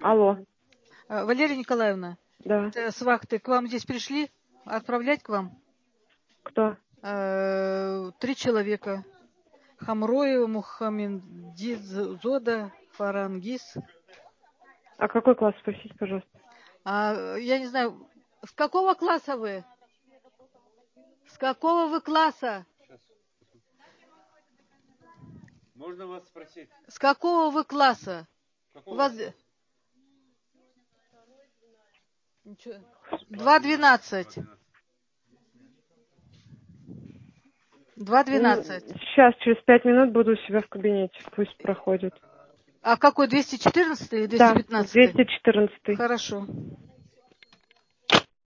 Алло. Валерия Николаевна, Да. с вахты к вам здесь пришли? Отправлять к вам? Кто? 3 человека. Хамроева, Мухаммедиз, Зода, Фарангиз. А какой класс, спросите, пожалуйста? Я не знаю, с какого класса вы? С какого вы класса? Можно вас спросить? С какого вы класса? У вас 2:12. 2:12. Сейчас, через 5 минут буду у себя в кабинете. Пусть проходит. А какой, 214 или Да, 215? 214. Хорошо.